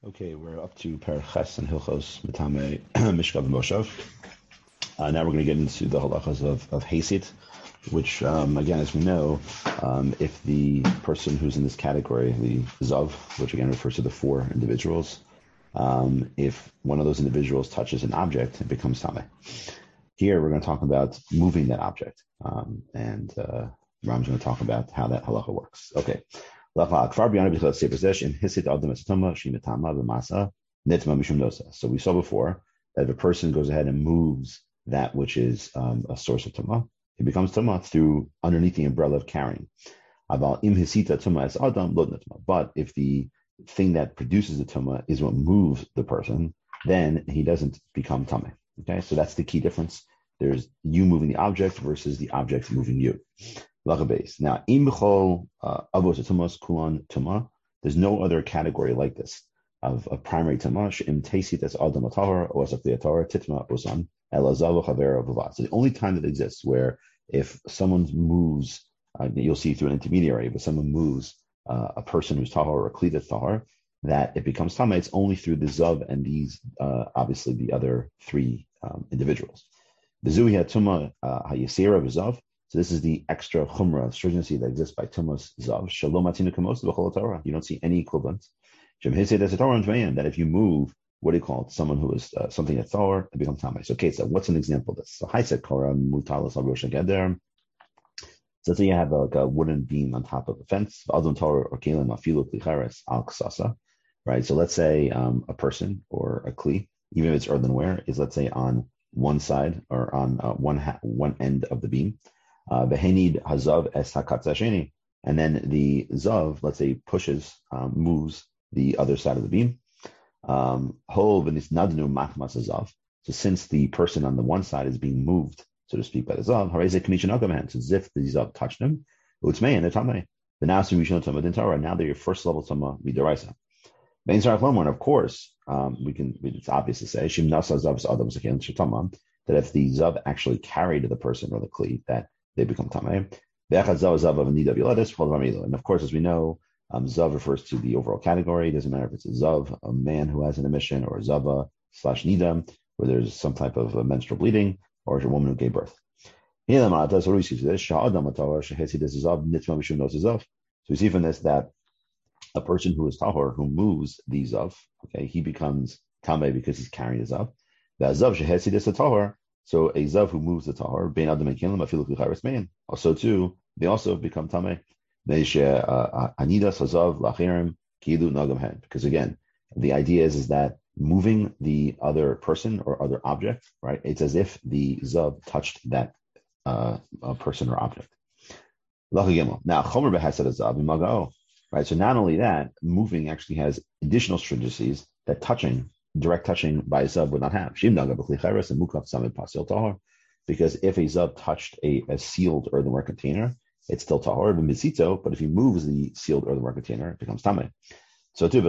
Okay, we're up to Perches and Hilchos Matame Mishkav Moshav. Now we're going to get into the halachas of Hasid, which, again, as we know, if the person who's in this category, the Zav, which again refers to the four individuals, if one of those individuals touches an object, it becomes Tameh. Here we're going to talk about moving that object, and Ram's going to talk about how that halacha works. Okay. So we saw before that if a person goes ahead and moves that which is a source of tumah, it becomes tumah through underneath the umbrella of carrying. But if the thing that produces the tumah is what moves the person, then he doesn't become tumah. Okay, so that's the key difference. There's you moving the object versus the object moving you. Now, there's no other category like this of primary tamah. So the only time that exists where if someone moves, you'll see through an intermediary, but someone moves a person who's tahor or a kli that's tahor, that it becomes tamah, it's only through the zav and these, obviously the other three individuals. The zuhi hatuma hayasira v'zav. So this is the extra chumrah, stringency that exists by Tumas Zav. Shalom atinu kamos b'chol Torah. You don't see any equivalent. That if you move, what do you call it? Someone who is something at Thor, it becomes Tameh. So, okay, so what's an example of this? So, Haisek Korah mutalas al rosh hageder. So let's say you have like a wooden beam on top of a fence. Adon Torah or kelim afilu klicheres al ksasa. Right. So let's say a person or a kli, even if it's earthenware, is let's say on one side or on one end of the beam. V'henid hazav es hakatzasheni, and then the zav, let's say, pushes, moves the other side of the beam. Hol v'nisnadnu machmas hazav. So since the person on the one side is being moved, so to speak, by the zav, hareze kamishin akamahan. So as if the zav touched him, utzmei and the tamei. The now rishon tamah din Torah. Now they're your first level tamah midaraisa. Bein sarach lomar. Of course, it's obvious to say shim nasa zav adam zaken shetamam, that if the zav actually carried the person or the kli, that they become tamei. And of course, as we know, zav refers to the overall category. It doesn't matter if it's a zav, a man who has an emission, or a zava / nida, where there's some type of menstrual bleeding, or a woman who gave birth. So we see from this that a person who is tahor, who moves the zav, okay, he becomes tamei because he's carrying the zav. So a zav who moves the tahor, bein adam and kilim afilu klicharis mein. Also too, they also become tamei. Anidas hazav lachirim kilu nagam hen. Because again, the idea is that moving the other person or other object, right? It's as if the zav touched that person or object. Now chomer behasad hazav imagao. Right. So not only that, moving actually has additional stringencies that direct touching by a zav would not have. Because if a zav touched a sealed earthenware container, it's still tahor, but if he moves the sealed earthenware container, it becomes tameh. So too,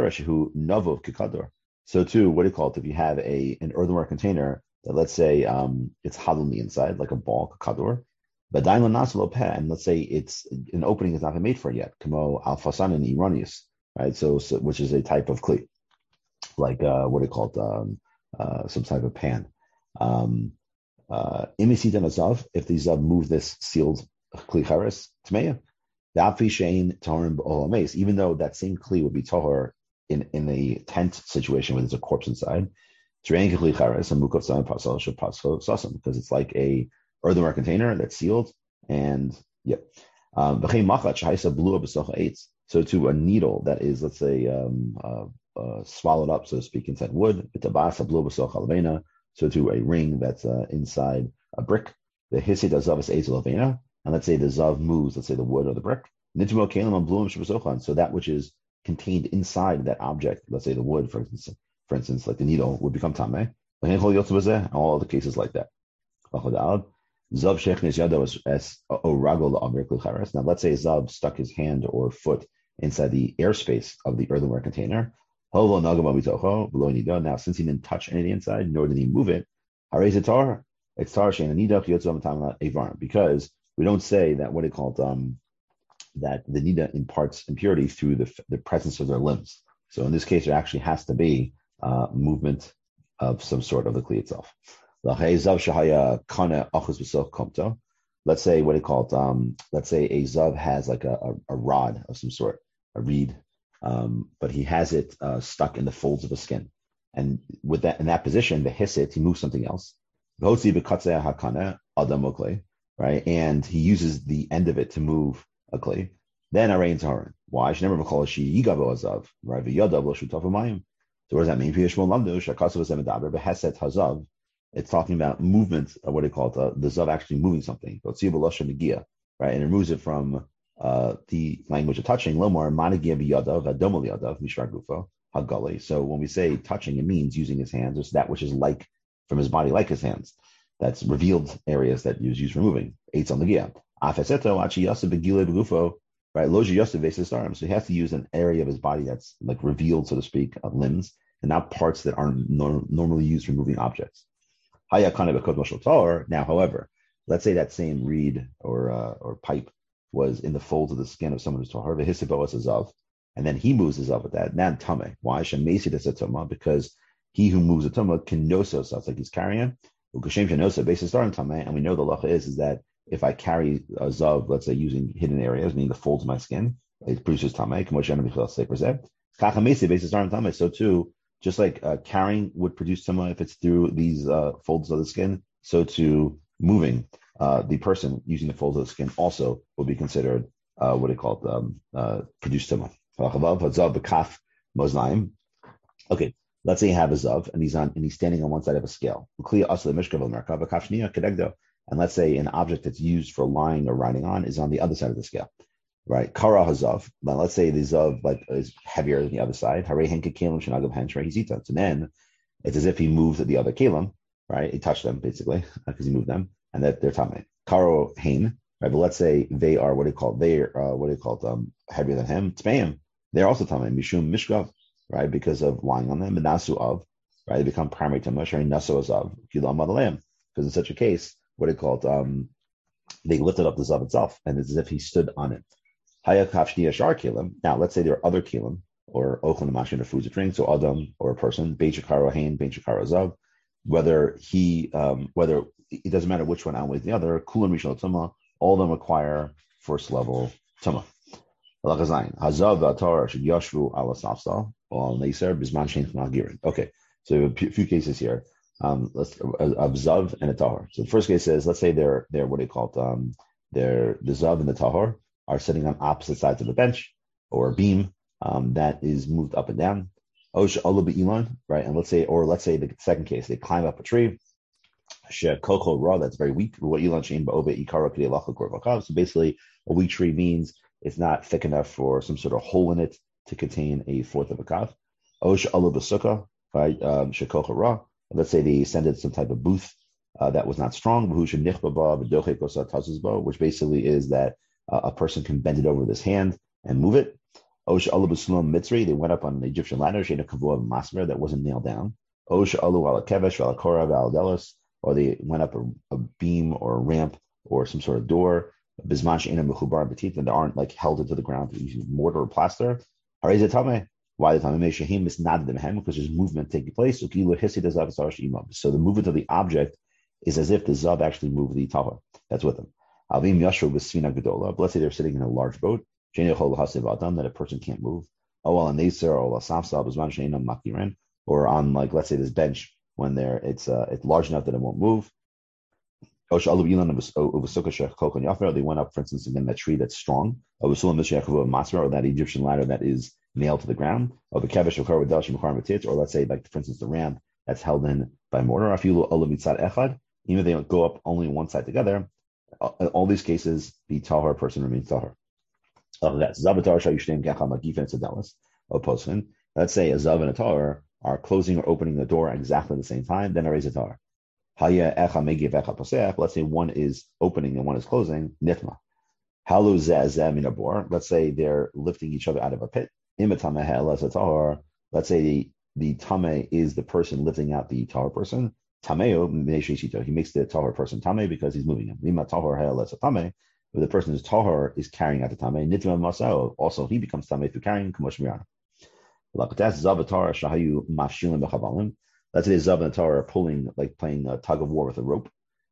so too, what do you call it? If you have an earthenware container that, let's say, it's hot on the inside, like a ball, kadur, but and let's say it's an opening is not been made for it yet, kamo alfasan and iranius, right? So which is a type of kli, like what do you call it? Some type of pan. If the zav move this sealed kli charis tmeya, even though that same kli would be tahor in a tent situation where there's a corpse inside, because it's like a earthenware container that's sealed, and yep. So to a needle that is, let's say, swallowed up, so to speak, inside wood. So to a ring that's inside a brick. The hisid zav is ezel avena, and let's say the zav moves, let's say the wood or the brick. So that which is contained inside that object, let's say the wood, for instance, like the needle, would become tameh. All the cases like that. Now, let's say Zav stuck his hand or foot inside the airspace of the earthenware container. Now, since he didn't touch anything inside, nor did he move it, it's because we don't say that, what do you call it, that the nida imparts impurity through the presence of their limbs. So in this case, there actually has to be movement of some sort of the kli itself. Let's say what they call it. Let's say a zav has like a rod of some sort, a reed, but he has it stuck in the folds of a skin, and with that in that position, the hisit he moves something else. Right, and he uses the end of it to move a kli. Then Arain Taharin. Why? I should never recall she yigavo azav. Right, so what does that mean? It's talking about movement, what do you call it? The zav actually moving something. Right, and it removes it from the language of touching. So when we say touching, it means using his hands, or that which is like from his body, like his hands. That's revealed areas that is used for moving. Eitz on the gia. Right, loji yosef vesis arm. So he has to use an area of his body that's like revealed, so to speak, limbs, and not parts that aren't normally used for moving objects. Now, however, let's say that same reed or pipe was in the folds of the skin of someone who's tahor, and then he moves his zav with that. Now tame. Why? Because he who moves a tumah can noso, so it's like he's carrying. And we know the lacha is that if I carry a zav, let's say using hidden areas, meaning the folds of my skin, it produces tamei. So too, just like carrying would produce tamei if it's through these folds of the skin, so too moving the person using the folds of the skin also will be considered what they call produce tamei. Okay. Let's say you have a zav and he's standing on one side of a scale. And let's say an object that's used for lying or riding on is on the other side of the scale, right? Kara hazav. Now let's say the zav is heavier than the other side. So then it's as if he moved the other kelim, right? He touched them basically because he moved them, and that they're tamei. Karo hain, right? But let's say they are heavier than him. Tmeim, they're also tamei. Mishum mishkav. Right, because of lying on them, and nasu of, right, they become primary tamei. Sharing nasu of kilam madalayim. Because in such a case, what they called, they lifted up the zav itself, and it's as if he stood on it. Hayak hafshniya shar kilim. Now, let's say there are other kilim or ochlan mashin or foods or drinks, so adam or a person, bein shakaro hain, bein shakaro zav. Whether it doesn't matter which one outweighs the other. Kulam rishon tuma. All of them require first level tuma. Hazav v'atar should yashvu ala safsal. Okay, so a few cases here. Let's zav and a tahor. So the first case is, let's say they're what do you call it? The zav and the tahor are sitting on opposite sides of a bench or a beam that is moved up and down. Osh alu right? And let's say the second case, they climb up a tree. Shekoko raw, that's very weak. So basically, a weak tree means it's not thick enough for some sort of hole in it to contain a fourth of a kav. Osh alu b'sukkah, right? Shekoko raw. Let's say they ascended some type of booth that was not strong, which basically is that a person can bend it over with his hand and move it. Osh alu b'sulam mitzri, they went up on an Egyptian ladder, that wasn't nailed down. Osh alu ala kevesh ala korah ala delos, or they went up a beam or a ramp or some sort of door. Bisman she'ena mechubar b'tit, and they aren't like held into the ground using mortar or plaster. Why the tamei? Shehim is not the mehem, because there's movement taking place. So the movement of the object is as if the zav actually moved the tahor that's with them. But let's say they're sitting in a large boat that a person can't move. Or on, like, let's say this bench when it's large enough that it won't move. They went up, for instance, again, that tree that's strong, or that Egyptian ladder that is nailed to the ground, or let's say, like, for instance, the ramp that's held in by mortar. Even if they go up only one side together, in all these cases, the tahor person remains tahor. Let's say a zav and a tahor are closing or opening the door at exactly the same time, then a raise a tahor. Let's say one is opening and one is closing, nitma. Let's say they're lifting each other out of a pit. Let's say the tame is the person lifting out the tahor person. He makes the tahor person tame because he's moving him. If the person is tahor is carrying out the tame, also he becomes tame through carrying. That's Zavatar Shahayu Mafshulim B'chavalim. Let's say Zav and Torah are pulling, like playing a tug of war with a rope.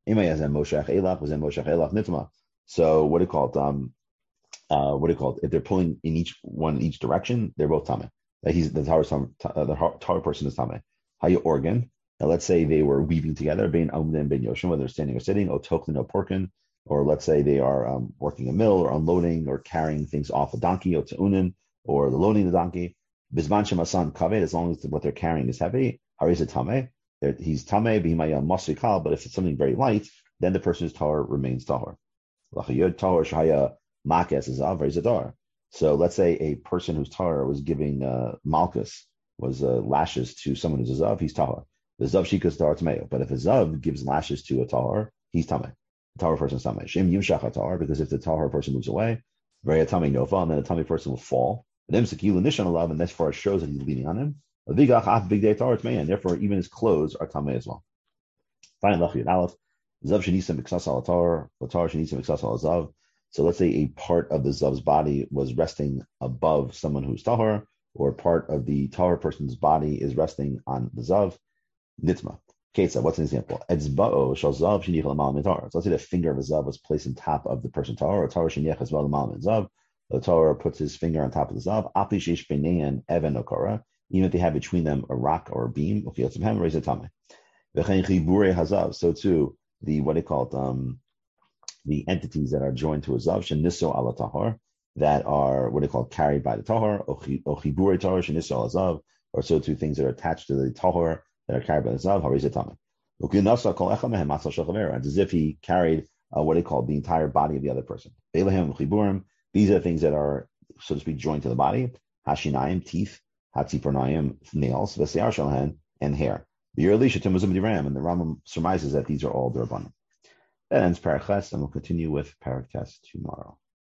So what do you call it? What do you call it? If they're pulling in each direction, they're both tame. Like the Torah person is tame. Hayu organ. Now let's say they were weaving together, bein Amdim ben Yoshim, whether they're standing or sitting, o Tochlin o Porkin, or let's say they are working a mill or unloading or carrying things off a donkey, o Ta'unin, or loading the donkey. Bisman Shemasan Kaved, as long as what they're carrying is heavy, Haris Tame. He's Tame, Bihimaya Masrikal, but if it's something very light, then the person's Tahor remains Tahor. Lachayod Tahor Shaya Makas is Zadar. So let's say a person whose Tahor was giving Malchus, was lashes to someone who's a Zav, he's Tahor. The Zav Shikas Tahor Tameo. But if a Zav gives lashes to a Tahor, he's Tame. The Tahor person is Tame. Shem Yimshach Tahor, because if the Tahor person moves away, very Tame Nofa, and then the Tame person will fall. And that's far as shows that he's leaning on him. And therefore, even his clothes are Tame as well. Fine, Lachid Aleph. Zav Shanisa Miksas al Tar, Tar Shanisa Miksas al Zav. So let's say a part of the Zav's body was resting above someone who's Tahor, or part of the Tahor person's body is resting on the Zav. Nitma. Ketsa, what's an example? Etzba'o shal Zav Shenichel Amal Mitar. So let's say the finger of a Zav was placed on top of the person Tahor, or Tahor Sheniach as well Amal Zav. The Torah puts his finger on top of the Zav. Api sheish beinein even okara. Even if they have between them a rock or a beam, okay, let's have raise a tame. V'chein chibure hazav. So too, the what they call it, the entities that are joined to a Zav sheniso ala tahor, that are what they call carried by the tahor, or chibure tahor sheniso ala Zav, or so too things that are attached to the tahor that are carried by the Zav. Raise a tame. It's as if he carried what they call the entire body of the other person. These are things that are, so to speak, joined to the body. Hashinayim, teeth, Hatzipornayim, nails, Vesayar Shalhan, and hair. The Yerli Shatim was and the Rambam surmises that these are all Durabanim. That ends Parak Ches, and we'll continue with Parak Tes tomorrow.